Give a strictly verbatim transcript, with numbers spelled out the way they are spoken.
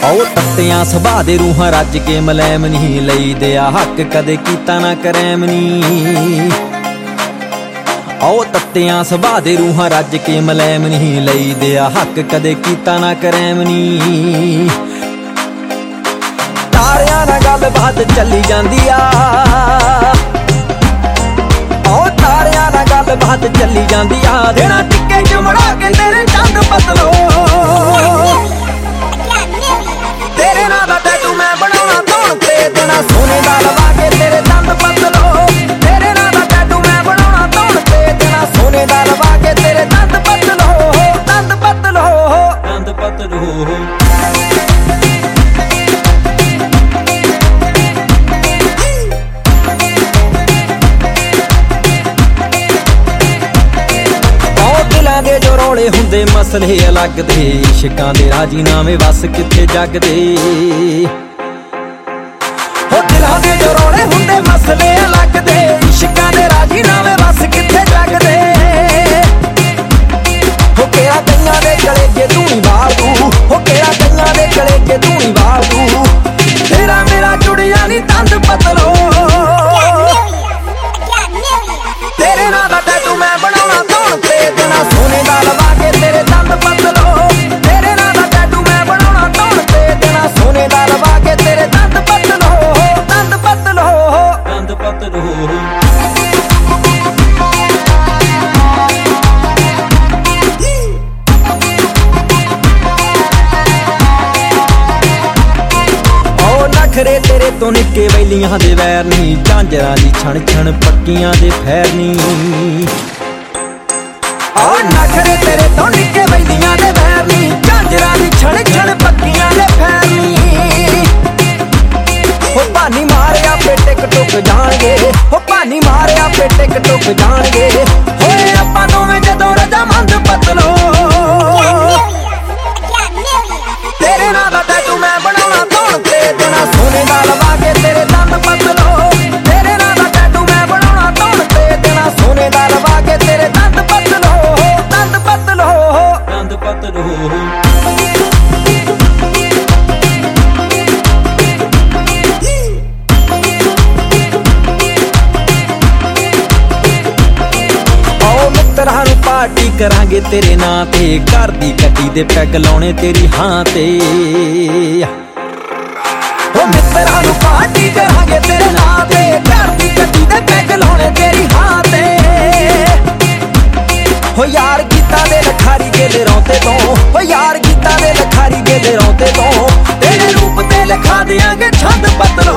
ਉਹ ਤੱਤਿਆਂ ਸੁਭਾਅ ਦੇ ਰੂਹਾਂ ਰੱਜ ਕੇ ਮਲੈਮ ਨਹੀਂ ਲਈ ਦਿਆ ਹੱਕ ਕਦੇ ਕੀਤਾ ਨਾ ਕਰੈਮ ਨੀ। ਉਹ ਤੱਤਿਆਂ ਸੁਭਾਅ ਦੇ ਰੂਹਾਂ ਰੱਜ ਕੇ ਮਲੈਮ ਨਹੀਂ ਲਈ ਦਿਆ ਹੱਕ ਕਦੇ ਕੀਤਾ ਨਾ ਕਰੈਮ ਨੀ। ਤਾਰਿਆਂ ਨਾਲ ਗੱਲਬਾਤ ਚੱਲੀ ਜਾਂਦੀ ਆ, ਉਹ ਤਾਰਿਆਂ ਨਾਲ ਗੱਲਬਾਤ ਚੱਲੀ ਜਾਂਦੀ ਆ। ਦੇਣਾ ਟਿੱਕੇ ਚੁਮੜਾ ਕੇ ਤੇਰੇ ਚੰਦ ਪਤਲੋ, ਤੇਰੇ ਨਾਂ ਦਾ ਟੈਟੂ ਮੈਂ ਬਣਾਉਣਾ ਧੌਣ ਤੇ। ਦੇਣਾ ਸੋਨੇ ਦਾ ਲਵਾ ਕੇ ਤੇਰੇ ਦੰਦ ਪਤਲੋ, ਤੇਰੇ ਨਾਂ ਦਾ ਟੈਟੂ ਮੈਂ ਬਣਾਉਣਾ ਧੌਣ ਤੇ। ਦੇਣਾ ਸੋਨੇ ਦਾ ਲਵਾ ਕੇ ਤੇਰੇ ਦੰਦ ਪਤਲੋ, ਦੰਦ ਪਤਲੋ, ਦੰਦ ਪਤਲੋ। ਦੇ ਜੋ ਰੌਲੇ ਹੁੰਦੇ ਮਸਲੇ ਅਲੱਗ ਦੇ, ਇਸ਼ਕਾਂ ਦੇ ਰਾਜੀਨਾਮੇ ਵਸ ਕਿੱਥੇ ਜੱਗ ਦੇ। ਹੋ ਦਿਲਾਂ ਦੇ ਜੋ ਰੌਲੇ ਹੁੰਦੇ ਮਸਲੇ ਅਲੱਗ ਦੇ, ਇਸ਼ਕਾਂ ਦੇ ਰਾਜੀਨਾਮੇ ਵਸ ਕਿੱਥੇ ਜੱਗ ਦੇ। ਹੋ ਕਿਹੜਾ ਕਈਆਂ ਦੇ ਗਲੇ ਜੇ ਤੂੰ ਨੀ ਵਾਲ ਤੂੰ, ਹੋ ਕਿਹੜਾ ਕਈਆਂ ਦੇ ਗਲੇ ਜੇ ਤੂੰ ਨੀ ਵਾਲ ਤੂੰ। ਤੇਰਾ ਮੇਰਾ ਜੁੜਿਆ ਨੀ ਤੰਦ ਪਤਲੋ, ਤੇਰੇ ਨਾਂ ਦਾ ਟੈਟੂ ਮੈਂ ਬਣਾਉਣਾ ਧੌਣ ਤੇ। ਦੇਣਾ ਸੋਨੇ ਦਾ ਲਵਾ ਕੇ ਤੇਰੇ ਦੰਦ ਪਤਲੋ, ਤੇਰੇ ਨਾਂ ਦਾ ਟੈਟੂ ਮੈਂ ਬਣਾਉਣਾ ਧੌਣ ਤੇ। ਦੇਣਾ ਸੋਨੇ ਦਾ ਲਵਾ ਕੇ ਤੇਰੇ ਦੰਦ ਪਤਲੋ, ਦੰਦ ਪਤਲੋ, ਦੰਦ ਪਤਲੋ। ਨਖਰੇ ਤੇਰੇ ਤੋਂ ਨਿੱਕੇ ਵੈਲੀਆਂ ਦੇ ਵੈਰ ਨੀ, ਝਾਂਜਰਾਂ ਦੀ ਛਣ ਛਣ ਪੱਕੀਆਂ ਦੇ ਫੈਰ ਨੀ। ਓ ਨਖਰੇ ਤੇਰੇ ਤੋਂ ਨਿੱਕੇ ਵੈਲੀਆਂ ਦੇ ਵੈਰ ਨੀ, ਝਾਂਜਰਾਂ ਦੀ ਛਣ ਛਣ ਪੱਕੀਆਂ ਦੇ ਫੈਰ ਨੀ। ਹੋ ਭਾਨੀ ਮਾਰਿਆ ਫੇ ਟਿਕ ਟੁਕ ਜਾਣਗੇ, ਹੋ ਭਾਨੀ ਮਾਰਿਆ ਫੇ ਟਿਕ ਟੁਕ ਜਾਣਗੇ। ਹੋਏ ਆਪਾਂ ਦੋਵੇਂ ਜਦੋਂ ਰਜਾਮੰਦ ਪਤਲੋ, ਤੇਰੇ ਨਾਂ ਦਾ ਟੈਟੂ ਮੈਂ ਬਣਾਉਣਾ ਧੌਣ ਤੇ। ਦੇਣਾ ਸੋਨੇ ਦਾ ਲਵਾ ਕੇ ਤੇਰੇ ਦੰਦ ਪਤਲੋ, ਤੇਰੇ ਨਾਂ ਦਾ ਟੈਟੂ ਮੈਂ ਬਣਾਉਣਾ ਧੌਣ ਤੇ। ਦੇਣਾ ਸੋਨੇ ਦਾ ਲਵਾ ਕੇ ਤੇਰੇ ਦੰਦ ਪਤਲੋ, ਦੰਦ ਪਤਲੋ, ਦੰਦ ਪਤਲੋ। ਮਿੱਤਰਾਂ ਨੂੰ ਪਾਰਟੀ ਕਰਾਂਗੇ ਤੇਰੇ ਨਾਂ ਤੇ, ਘਰ ਦੀ ਗੱਡੀ ਦੇ ਪੈਗ ਲਾਉਣੇ ਤੇਰੀ ਹਾਂ ਤੇ। ਉਹ ਮਿੱਤਰਾਂ ਨੂੰ ਪਾਰਟੀ ਕਰਾਂਗੇ ਤੇਰੇ ਨਾਂ ਤੇ, ਘਰ ਦੀ ਗੱਡੀ ਦੇ ਪੈਗ ਲਾਉਣੇ ਤੇਰੀ ਹਾਂ ਤੇ। ਹੋ ਯਾਰ ਗੀਤਾਂ ਦੇ ਲਖਾਰੀ ਗੇਲੇ ਰੌਂਤੇ ਤੋਂ, ਹੋ ਯਾਰ ਗੀਤਾਂ ਦੇ ਲਖਾਰੀ ਗੇਲੇ ਰੌਂਤੇ ਤੋਂ। ਤੇਰੇ ਰੂਪ ਤੇ ਲਿਖਾ ਦਿਆਂਗੇ ਛੰਦ ਪਤਲੋ,